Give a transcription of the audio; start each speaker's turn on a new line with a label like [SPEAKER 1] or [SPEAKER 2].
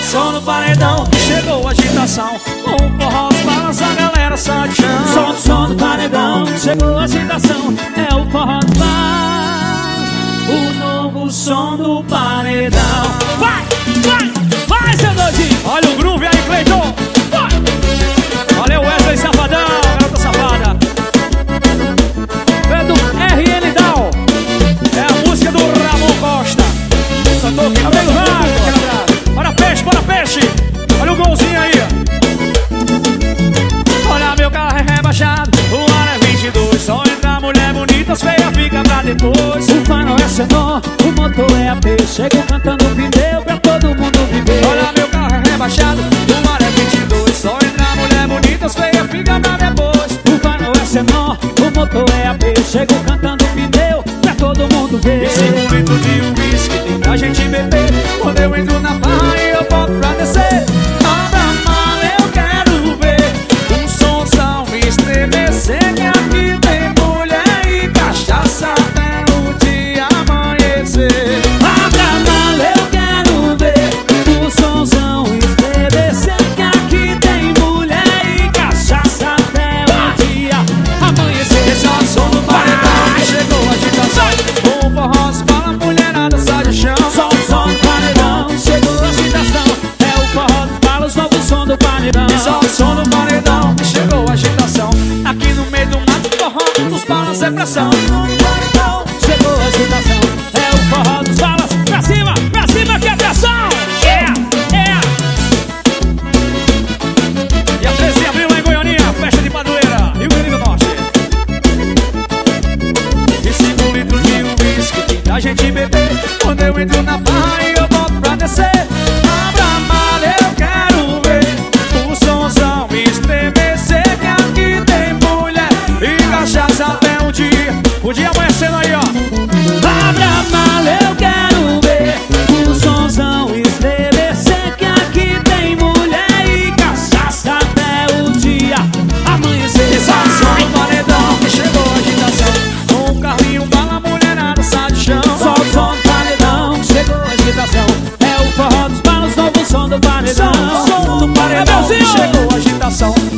[SPEAKER 1] o som do paredão, chegou a agitação. Com o forró dos balas, a galera sai de chão.
[SPEAKER 2] Solta o som do paredão, chegou a agitação. É o forró dos balas, o novo som do paredão.
[SPEAKER 1] Vai, vai, vai, seu doidinho. Olha o groove aí, Cleiton. Valeu, Wesley Safadão, garota safada. É do RN Down. É a música do Ramon Costa. Cantor que cabelo vago. Bora peixe, bora peixe. Olha o golzinho aí. Olha, meu carro é rebaixado, o ar é 22. Só entra mulher bonita, as feias fica pra depois.
[SPEAKER 2] O farol é senor, o motor é AP. Chego cantando pneu pra todo mundo viver.
[SPEAKER 1] Olha, meu carro é rebaixado, o ar é 22. Só entra mulher bonita, as feias fica pra depois.
[SPEAKER 2] O farol é senor, o motor é AP. Chego cantando pneu pra todo mundo ver.
[SPEAKER 1] E 5 litros de uísque tem pra gente beber. Quando eu entro na farra e eu volto pra descer. Abra a mala, eu quero ver um somzão estremecer. Que aqui tem mulher e cachaça até o dia amanhecer.
[SPEAKER 2] Abra a mala, eu quero ver o somzão estremecer. Que aqui tem mulher e cachaça até o dia amanhecer.
[SPEAKER 1] Esse é o som do paredão que chegou a agitação. Com o forró dos balas, a mulherada sai do chão.
[SPEAKER 2] Solta o som do paredão, chegou a agitação. É o forró dos balas, novo som do paredão.
[SPEAKER 1] Esse é o som do paredão que chegou a agitação. Aqui no meio do mato, o forró dos balas é pressão.
[SPEAKER 2] Paredão, chegou a agitação. É o forró dos balas. Pra cima que é pressão.
[SPEAKER 1] E a 13 de abril lá em Goiânia, festa de padroeira, Rio Grande do Norte. E 5 litros de uísque tem pra gente beber. Quando eu entro na farra e eu volto pra descer. Abra a mala, eu quero ver o somzão estremecer. Que aqui tem mulher e cachaça até o dia amanhecendo aí, ó.
[SPEAKER 2] Abra a mala, eu quero ver o somzão estremecer. Que aqui tem mulher e cachaça até o dia amanhecer.
[SPEAKER 1] Esse é o som do paredão que chegou a agitação. Com o carrinho bala, a mulherada sai do chão.
[SPEAKER 2] Solta o som do paredão, chegou a agitação. É o forró dos balas, novo som do paredão.
[SPEAKER 1] Som do paredão que chegou a agitação.